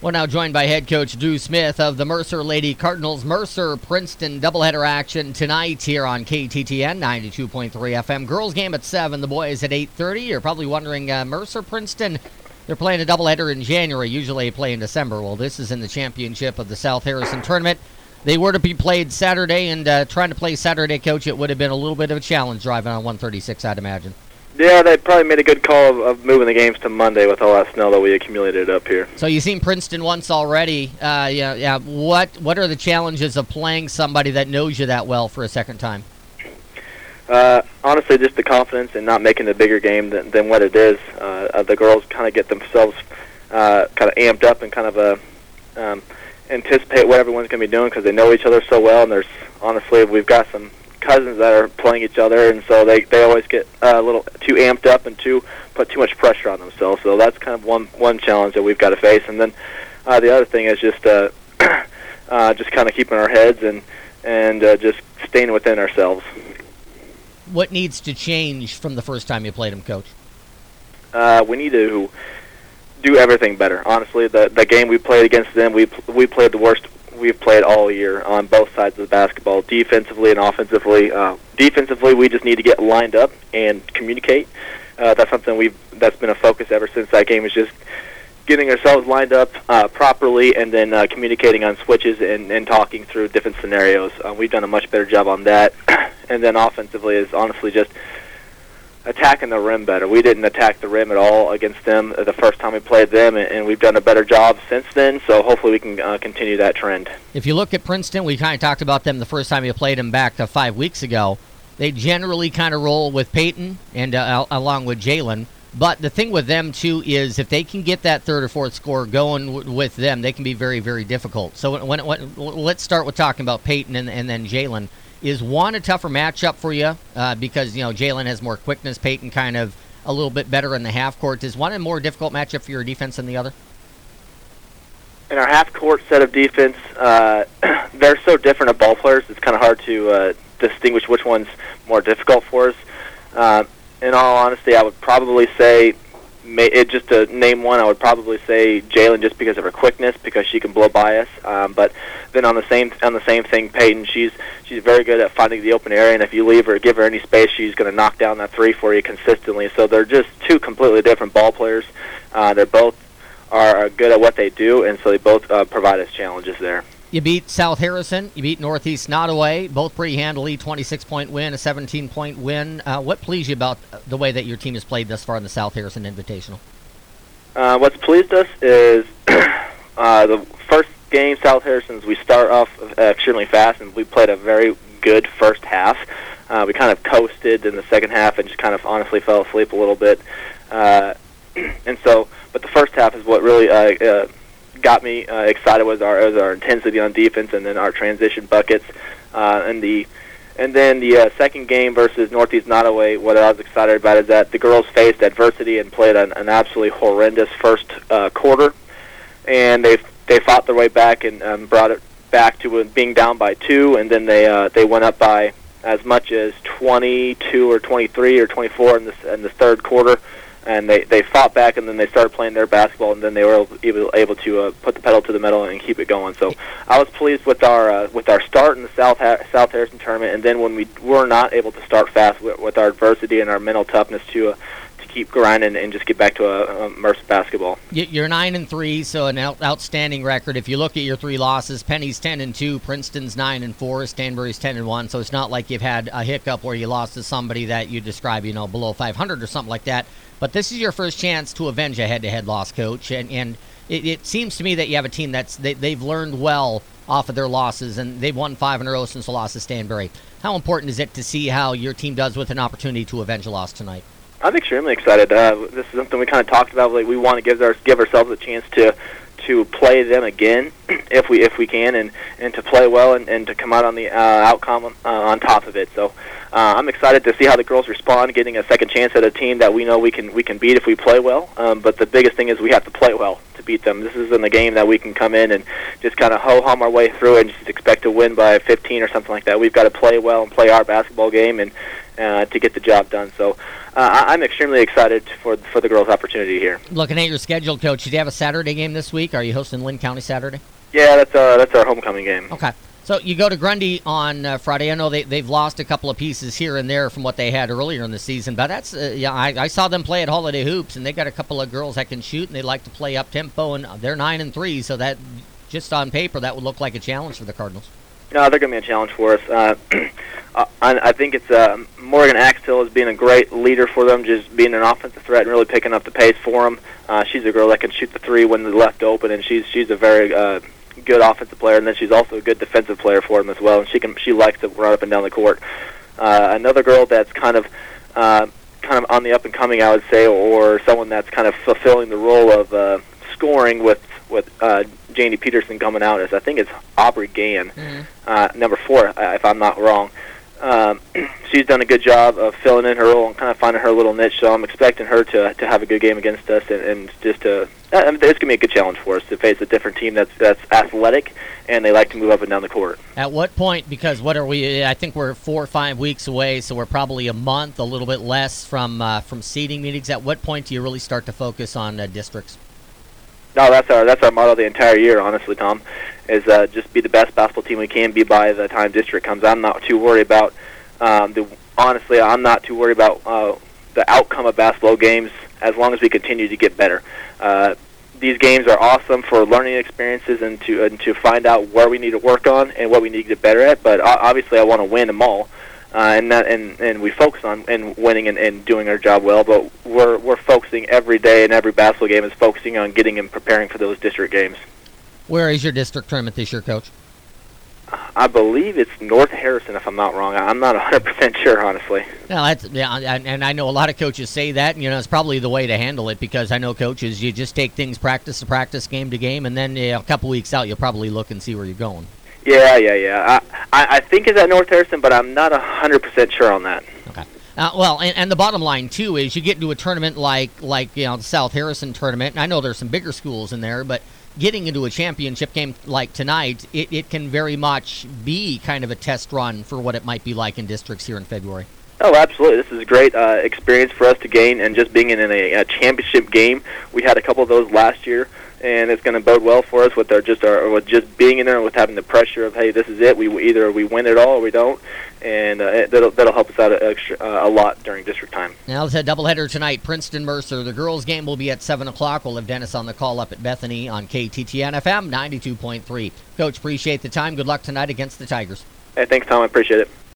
We're now joined by head coach Drew Smith of the Mercer Lady Cardinals. Mercer-Princeton doubleheader action tonight here on KTTN 92.3 FM. Girls game at 7, the boys at 8:30. You're probably wondering, Mercer-Princeton, they're playing a doubleheader in January. Usually they play in December. Well, this is in the championship of the South Harrison tournament. They were to be played Saturday, and trying to play Saturday, Coach, it would have been a little bit of a challenge driving on 136, I'd imagine. Yeah, they probably made a good call of moving the games to Monday with all that snow that we accumulated up here. So you've seen Princeton once already. What are the challenges of playing somebody that knows you that well for a second time? Honestly, just the confidence and not making it a bigger game than what it is. The girls kind of get themselves kind of amped up and kind of anticipate what everyone's going to be doing because they know each other so well. And we've got some cousins that are playing each other, and so they always get a little too amped up and put too much pressure on themselves. So that's kind of one challenge that we've got to face. And then the other thing is just kind of keeping our heads and just staying within ourselves. What needs to change from the first time you played them, Coach? We need to do everything better. Honestly, the game we played against them, we played the worst we've played all year on both sides of the basketball, defensively and offensively. Defensively, we just need to get lined up and communicate. That's something that's been a focus ever since that game, is just getting ourselves lined up properly and then communicating on switches and talking through different scenarios. We've done a much better job on that. And then offensively is honestly just attacking the rim better. We didn't attack the rim at all against them the first time we played them, and we've done a better job since then, so hopefully we can continue that trend. If you look at Princeton, we kind of talked about them the first time you played them back to 5 weeks ago. They generally kind of roll with Peyton and along with Jalen, but the thing with them, too, is if they can get that third or fourth score going with them, they can be very, very difficult. So let's start with talking about Peyton and then Jalen. Is one a tougher matchup for you because, Jalen has more quickness, Peyton kind of a little bit better in the half court? Is one a more difficult matchup for your defense than the other? In our half court set of defense, they're so different of ball players, it's kind of hard to distinguish which one's more difficult for us. In all honesty, I would probably say, just to name one, I would probably say Jalen, just because of her quickness, because she can blow by us. But then on the same thing, Peyton, she's very good at finding the open area, and if you leave her, give her any space, she's going to knock down that three for you consistently. So they're just two completely different ball players. They both are good at what they do, and so they both provide us challenges there. You beat South Harrison, you beat Northeast Nottoway, both pretty handily, 26-point win, a 17-point win. What pleased you about the way that your team has played thus far in the South Harrison Invitational? What's pleased us is the first game, South Harrison's, we start off extremely fast, and we played a very good first half. We kind of coasted in the second half and just kind of honestly fell asleep a little bit. But the first half is what really got me excited was our intensity on defense, and then our transition buckets, and then the second game versus Northeast Nottoway. What I was excited about is that the girls faced adversity and played an absolutely horrendous first quarter, and they fought their way back and brought it back to being down by 2, and then they went up by as much as 22 or 23 or 24 in the third quarter. And they fought back, and then they started playing their basketball, and then they were able to put the pedal to the metal and keep it going. So I was pleased with our start in the South Harrison tournament, and then when we were not able to start fast with our adversity and our mental toughness to keep grinding and just get back to a Mercer basketball. You're 9-3, so an outstanding record. If you look at your 3 losses, Penny's 10-2, Princeton's 9-4, Stanbury's 10-1. So it's not like you've had a hiccup where you lost to somebody that you describe, below 500 or something like that. But this is your first chance to avenge a head-to-head loss, Coach. And it seems to me that you have a team they've learned well off of their losses, and they've won 5 in a row since the loss to Stanbury. How important is it to see how your team does with an opportunity to avenge a loss tonight? I'm extremely excited. This is something we kind of talked about. Like, we want to give ourselves a chance to play them again if we can, and to play well and to come out on the outcome on top of it. So I'm excited to see how the girls respond, getting a second chance at a team that we know we can beat if we play well. But the biggest thing is we have to play well to beat them. This isn't a game that we can come in and just kind of ho-hum our way through and just expect to win by 15 or something like that. We've got to play well and play our basketball game and to get the job done. So I'm extremely excited for the girls' opportunity here. Looking at your schedule, Coach, did you have a Saturday game this week? Are you hosting Lynn County Saturday? Yeah, that's our homecoming game. Okay. So you go to Grundy on Friday. I know they've lost a couple of pieces here and there from what they had earlier in the season, but that's I saw them play at Holiday Hoops, and they got a couple of girls that can shoot, and they like to play up tempo, and they're 9-3. So that just on paper that would look like a challenge for the Cardinals. No, they're going to be a challenge for us. I think it's Morgan Axtell is being a great leader for them, just being an offensive threat and really picking up the pace for them. She's a girl that can shoot the three when they're left open, and she's a very good offensive player, and then she's also a good defensive player for them as well. And she likes to run up and down the court. Another girl that's kind of on the up and coming, I would say, or someone that's kind of fulfilling the role of scoring with Janie Peterson coming out is, I think it's Aubrey Gann, number 4, if I'm not wrong. She's done a good job of filling in her role and kind of finding her little niche, so I'm expecting her to have a good game against us, and just to it's going to be a good challenge for us to face a different team that's athletic, and they like to move up and down the court. At what point, because what are we, I think we're 4 or 5 weeks away, so we're probably a month, a little bit less from seeding meetings. At what point do you really start to focus on districts? No, that's our motto the entire year, honestly, Tom, is just be the best basketball team we can be by the time district comes. I'm not too worried about I'm not too worried about the outcome of basketball games as long as we continue to get better. These games are awesome for learning experiences and to find out where we need to work on and what we need to get better at. But obviously, I want to win them all, and we focus on winning and doing our job well. But we're focusing every day, and every basketball game is focusing on getting and preparing for those district games. Where is your district tournament this year, Coach? I believe it's North Harrison, if I'm not wrong. I'm not 100% sure, honestly. No, and I know a lot of coaches say that, and it's probably the way to handle it, because I know coaches, you just take things practice to practice, game to game, and then a couple weeks out, you'll probably look and see where you're going. Yeah. I think it's at North Harrison, but I'm not 100% sure on that. Okay. Well, and the bottom line, too, is you get into a tournament like the South Harrison tournament, and I know there's some bigger schools in there, but getting into a championship game like tonight, it can very much be kind of a test run for what it might be like in districts here in February. Oh, absolutely. This is a great experience for us to gain, and just being in a championship game. We had a couple of those last year, and it's going to bode well for us with just being in there and with having the pressure of, hey, this is it. Either we win it all or we don't, and that'll help us out a lot during district time. Now it's a doubleheader tonight. Princeton-Mercer. The girls' game will be at 7 o'clock. We'll have Dennis on the call up at Bethany on KTTN FM 92.3. Coach, appreciate the time. Good luck tonight against the Tigers. Hey, thanks, Tom. I appreciate it.